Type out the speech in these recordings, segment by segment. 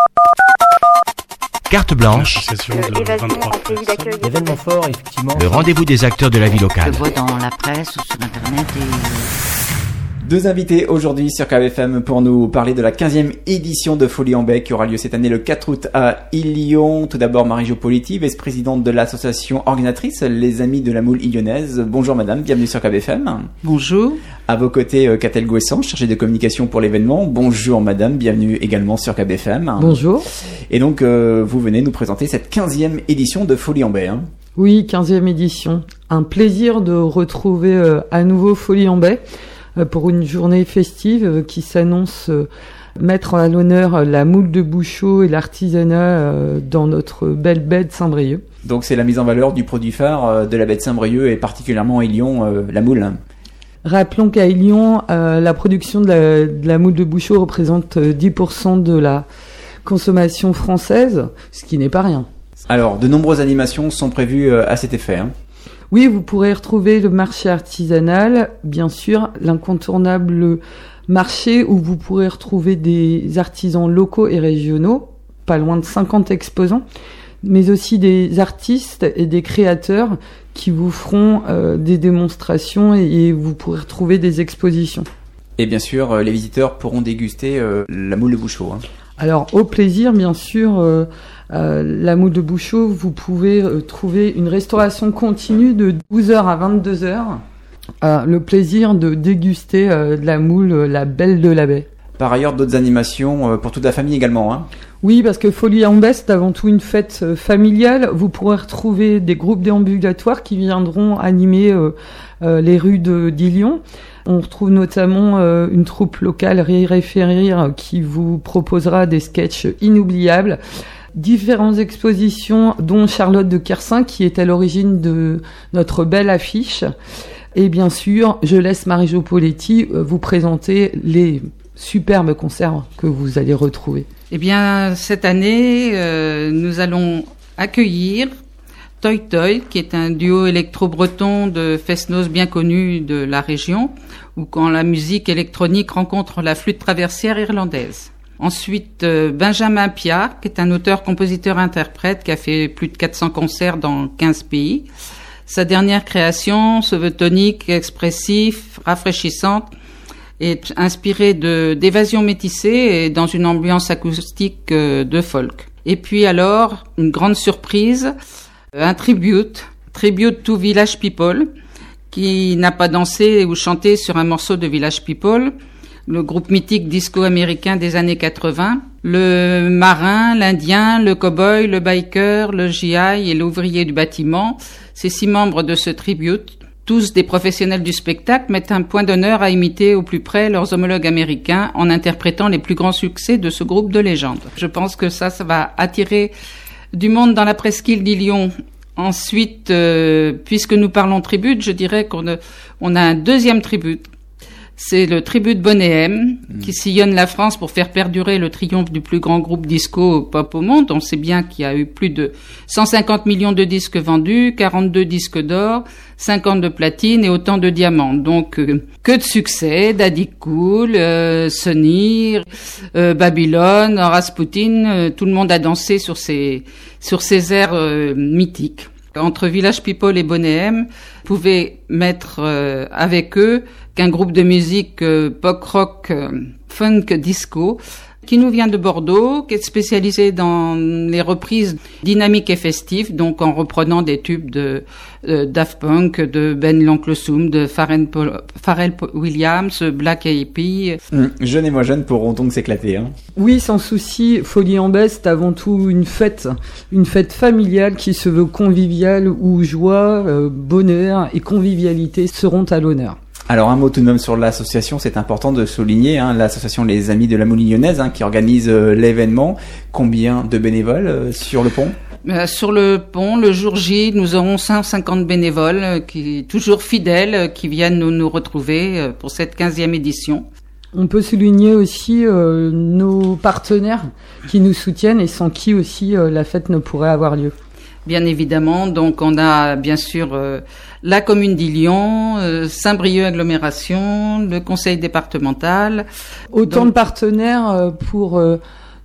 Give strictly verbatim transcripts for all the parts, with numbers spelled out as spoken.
Carte blanche. Événement fort, effectivement. Le rendez-vous des acteurs de la vie locale. Je vois dans la presse ou sur internet et... Deux invités aujourd'hui sur K B F M pour nous parler de la quinzième édition de Folie en Bec qui aura lieu cette année le quatre août à Illion. Tout d'abord Marie-Jo Politi, vice-présidente de l'association organisatrice Les Amis de la Moule Illonnaise. Bonjour madame, bienvenue sur K B F M. Bonjour. À vos côtés, Catel Gouessant, chargée de communication pour l'événement. Bonjour madame, bienvenue également sur K B F M. Bonjour. Et donc euh, vous venez nous présenter cette quinzième édition de Folie en Bec. Hein. Oui, quinzième édition. Un plaisir de retrouver euh, à nouveau Folie en Bec pour une journée festive qui s'annonce mettre à l'honneur la moule de Bouchot et l'artisanat dans notre belle baie de Saint-Brieuc. Donc c'est la mise en valeur du produit phare de la baie de Saint-Brieuc et particulièrement à Illion, la moule. Rappelons qu'à Illion, la production de la, de la moule de Bouchot représente dix pour cent de la consommation française, ce qui n'est pas rien. Alors, de nombreuses animations sont prévues à cet effet, hein. Oui, vous pourrez retrouver le marché artisanal, bien sûr, l'incontournable marché où vous pourrez retrouver des artisans locaux et régionaux, pas loin de cinquante exposants, mais aussi des artistes et des créateurs qui vous feront euh, des démonstrations et, et vous pourrez retrouver des expositions. Et bien sûr, les visiteurs pourront déguster euh, la moule de Bouchot, hein. Alors, au plaisir, bien sûr, euh, euh, la moule de Bouchot, vous pouvez euh, trouver une restauration continue de douze heures à vingt-deux heures. Euh, le plaisir de déguster euh, de la moule, euh, la belle de la baie. Par ailleurs, d'autres animations euh, pour toute la famille également, hein. Oui, parce que Folie en Bec, c'est avant tout une fête euh, familiale. Vous pourrez retrouver des groupes déambulatoires qui viendront animer euh, euh, les rues de, d'Illion. On retrouve notamment euh, une troupe locale, Rire et Faire Rire, qui vous proposera des sketchs inoubliables. Différentes expositions, dont Charlotte de Kersin, qui est à l'origine de notre belle affiche. Et bien sûr, je laisse Marie-Jo Poletti euh, vous présenter les superbes concerts que vous allez retrouver. Eh bien, cette année, euh, nous allons accueillir Toy Toy, qui est un duo électro-breton de Fesnos bien connu de la région, où quand la musique électronique rencontre la flûte traversière irlandaise. Ensuite, euh, Benjamin Pia, qui est un auteur-compositeur-interprète qui a fait plus de quatre cents concerts dans quinze pays. Sa dernière création se veut tonique, expressif, rafraîchissante, et inspirée de, d'évasion métissée et dans une ambiance acoustique euh, de folk. Et puis alors, une grande surprise, un tribute, tribute to Village People, qui n'a pas dansé ou chanté sur un morceau de Village People, le groupe mythique disco américain des années quatre-vingts, le marin, l'indien, le cow-boy, le biker, le G I et l'ouvrier du bâtiment, ces six membres de ce tribute, tous des professionnels du spectacle, mettent un point d'honneur à imiter au plus près leurs homologues américains en interprétant les plus grands succès de ce groupe de légende. Je pense que ça, ça va attirer du monde dans la presqu'île d'Illion. Ensuite, euh, puisque nous parlons tribute, je dirais qu'on a, on a un deuxième tribute. C'est le tribute Bonnet M, mmh. qui sillonne la France pour faire perdurer le triomphe du plus grand groupe disco pop au monde. On sait bien qu'il y a eu plus de cent cinquante millions de disques vendus, quarante-deux disques d'or, cinquante de platine et autant de diamants. Donc, euh, que de succès, Daddy Cool, euh, Sonny, euh, Babylone, Rasputin, euh, tout le monde a dansé sur ces, sur ces airs euh, mythiques. Entre Village People et Bonnet M, vous pouvez mettre euh, avec eux qu'un groupe de musique euh, pop rock euh, funk disco qui nous vient de Bordeaux, qui est spécialisé dans les reprises dynamiques et festives, donc en reprenant des tubes de euh, Daft Punk, de Ben l'Oncle Soum, de Pharrell, Pharrell Williams, Black Eyed Peas. Mmh, jeunes et moins jeunes pourront donc s'éclater, hein. Oui, sans souci, Folie en Bec, c'est avant tout une fête, une fête familiale qui se veut conviviale, où joie, euh, bonheur et convivialité seront à l'honneur. Alors un mot tout de même sur l'association, c'est important de souligner, hein, l'association Les Amis de la Moule Illonnaise, hein, qui organise euh, l'événement. Combien de bénévoles euh, sur le pont ? Euh, sur le pont, le jour J, nous aurons cent cinquante bénévoles, euh, qui toujours fidèles, euh, qui viennent nous, nous retrouver euh, pour cette quinzième édition. On peut souligner aussi euh, nos partenaires qui nous soutiennent et sans qui aussi euh, la fête ne pourrait avoir lieu. Bien évidemment, donc on a bien sûr euh, la commune d'Illion, euh, Saint-Brieuc agglomération, le conseil départemental. Autant donc... de partenaires euh, pour euh,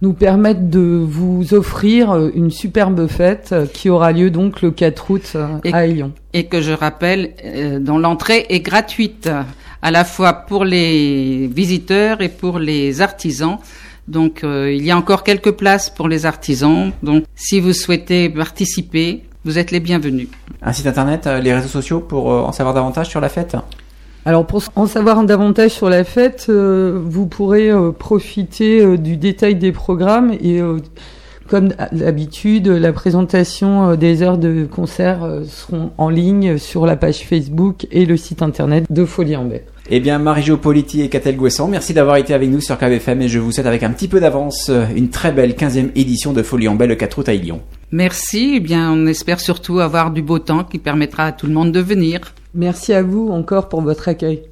nous permettent de vous offrir une superbe fête qui aura lieu donc le quatre août et, à Lyon. Et que je rappelle, euh, dont l'entrée est gratuite, à la fois pour les visiteurs et pour les artisans. Donc euh, il y a encore quelques places pour les artisans. Donc si vous souhaitez participer, vous êtes les bienvenus. Un site internet, les réseaux sociaux pour euh, en savoir davantage sur la fête ? Alors pour en savoir davantage sur la fête, euh, vous pourrez euh, profiter euh, du détail des programmes et euh, comme d'habitude, la présentation euh, des heures de concert euh, seront en ligne sur la page Facebook et le site internet de Folie en Baie. Eh bien, Marie-Jo Politi et Catel Gouessant, merci d'avoir été avec nous sur K V F M et je vous souhaite avec un petit peu d'avance une très belle quinzième édition de Folie en Baie le quatre août à Lyon. Merci, eh bien on espère surtout avoir du beau temps qui permettra à tout le monde de venir. Merci à vous encore pour votre accueil.